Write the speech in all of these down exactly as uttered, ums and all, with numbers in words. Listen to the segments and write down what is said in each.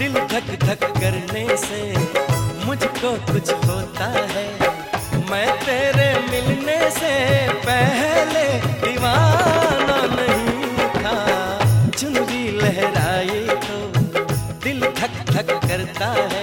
दिल धक धक करने से मुझको कुछ होता है। मैं तेरे मिलने से पहले दीवाना नहीं था। चुनरी लहराई तो दिल धक धक करता है।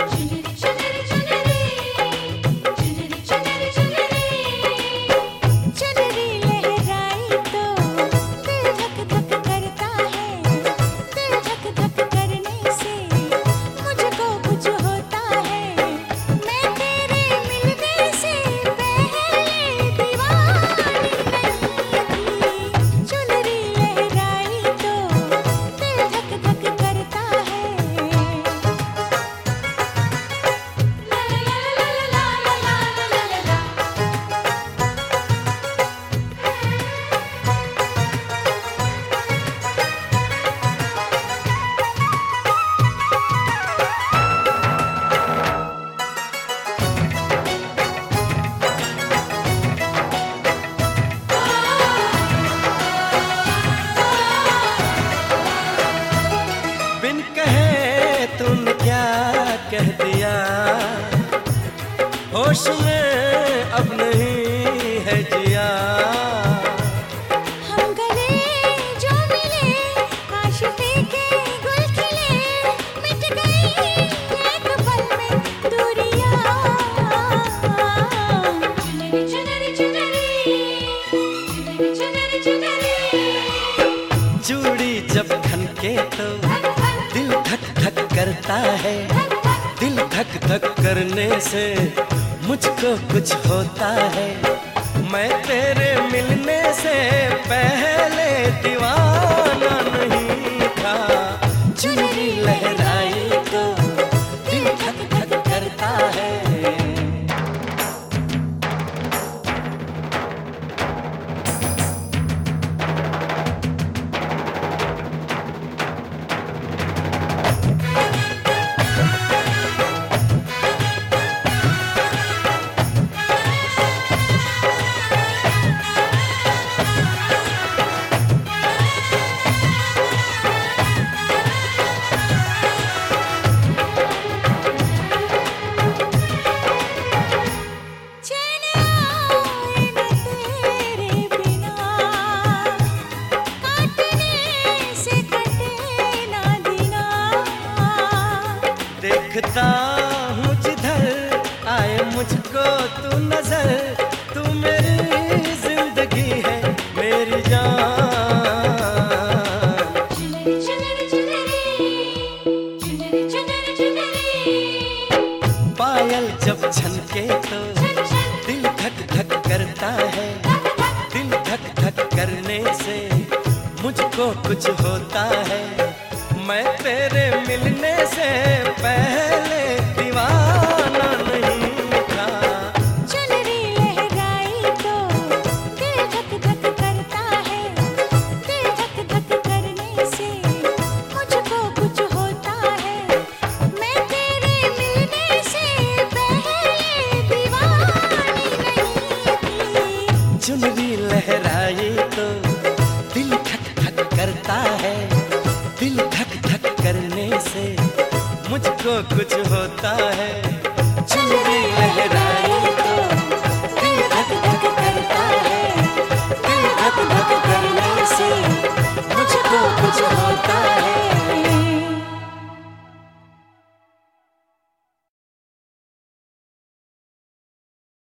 तूने क्या कह दिया, होश में अब नहीं है जिया। हम गले जो मिले, आशिकी के गुल खिले, मिट गई एक पल में दूरियां। चुनरी चुनरी चुनरी चुनरी चुनरी, चूड़ी जब खनके तो दिल धक धक करता है। दिल धक धक करने से मुझको कुछ होता है। मैं तेरे मिलने से पहले दीवाना नहीं था। चुनरी लहराई तो दिल धक धक करता है। देखता हूँ जिधर आए मुझको तू नजर, तू मेरी जिंदगी है मेरी जान। चुनरी चुनरी चुनरी चुनरी चुनरी, पायल जब छनके तो दिल धक धक करता है। दिल धक धक करने से मुझको कुछ होता है। मैं तेरे मिलने से पहले दीवाना नहीं था। चुनरी लहराई तो दिल धक धक करता है। दिल धक धक करने से मुझको कुछ होता है। मैं तेरे मिलने से पहले दीवानी नहीं थी। चुनरी लहराई तो दिल धक धक करता है। दिल धक धक करने से मुझको कुछ होता है। चुनरी लहराई तो दिल धक धक करता है। दिल धक धक करने से मुझको कुछ होता है।